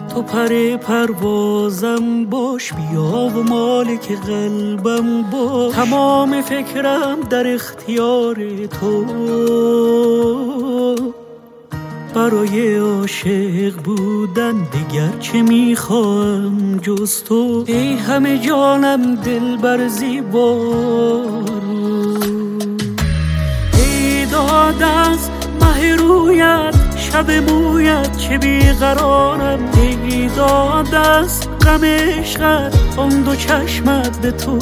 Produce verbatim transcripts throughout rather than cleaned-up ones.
تو پر پروازم باش، بیا و مالک قلبم باش. تمام فکرم در اختیار تو، برای عاشق بودن دیگر چه میخواهم جز تو. ای همه جانم دل بر زیبارو، ای داد از مه رویت شب مویت چه بیقرارم. ای داد از غم عشقت آن دو چشمت به تو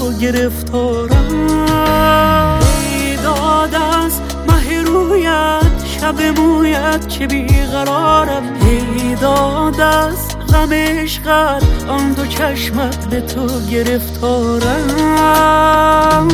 گرفتارم. ای داد از مه رویت شب مویت چه بیقرارم. ای داد از غم عشقت آن دو چشمت به تو گرفتارم.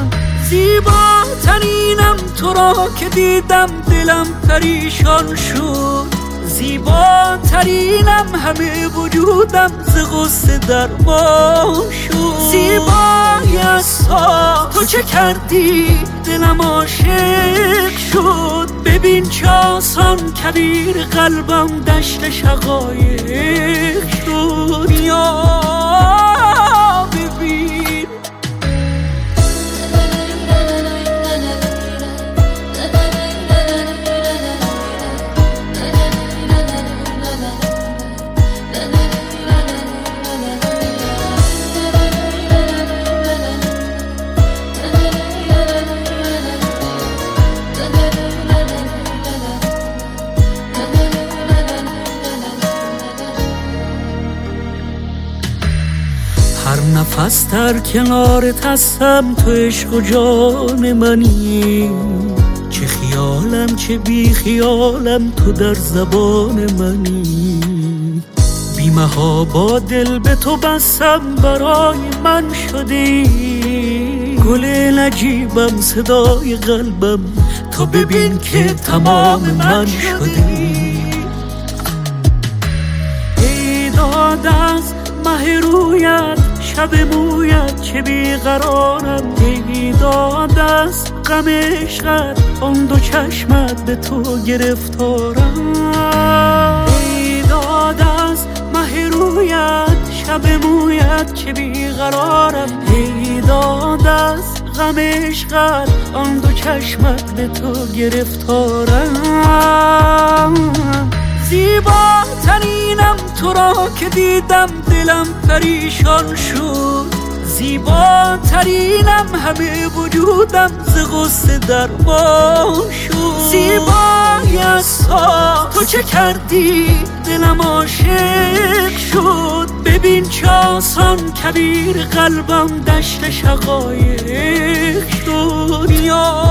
زیباترینم تو را که دیدم دلم پریشان شد. زیباترینم همه وجودم ز غصه درمان شد. زیبایی از تو چه کردی دلم عاشق شد. ببین چه آسان کبیر قلبم دشت شقایق شد. یا ببین هر نفس در کنارت هستم، تو عشق و جان منی. چه خیالم چه بی خیالم تو در زبان منی. بی محابا دل به تو بستم برای من شدی. گل نجیبم صدای قلبم تو ببین که تمام من شدی. ای داد از مه رویت شب مویت چه بیقرارم. ای داد از غم عشقت آن دو چشمت به تو گرفتارم. ای داد از مه رویت شب مویت چه بیقرارم. ای داد از غم عشقت آن دو چشمت به تو گرفتارم. زیباترینم تو را که دیدم دلم پریشان شد. زیباترینم همه وجودم ز غصه درمان شد. زیبایی از تو چه کردی دلم عاشق شد. ببین چه آسان کبیر قلبم دشت شقایق شد. یا